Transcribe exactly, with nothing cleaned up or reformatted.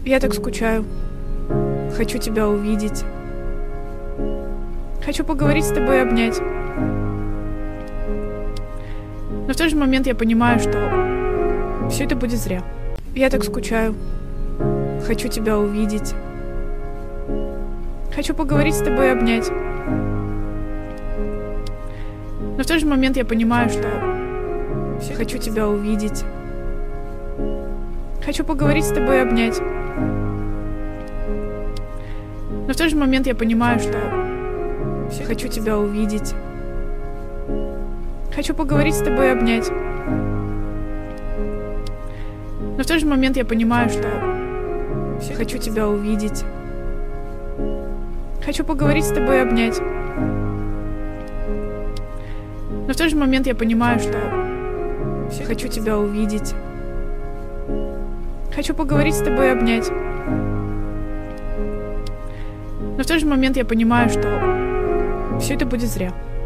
Я так скучаю. Хочу тебя увидеть. Хочу поговорить с тобой и обнять. Но в тот же момент я понимаю, что все это будет зря. Я так скучаю. Хочу тебя увидеть. Хочу поговорить с тобой и обнять. Но в тот же момент я понимаю, что хочу тебя увидеть. Хочу поговорить с тобой и обнять. Но в тот же момент я понимаю, что хочу тебя увидеть. Хочу поговорить с тобой и обнять. Но в тот же момент я понимаю, что хочу тебя увидеть. Хочу поговорить с тобой и обнять. Но в тот же момент я понимаю, что хочу тебя увидеть. Хочу поговорить с тобой и обнять. Но в тот же момент я понимаю, что все это будет зря.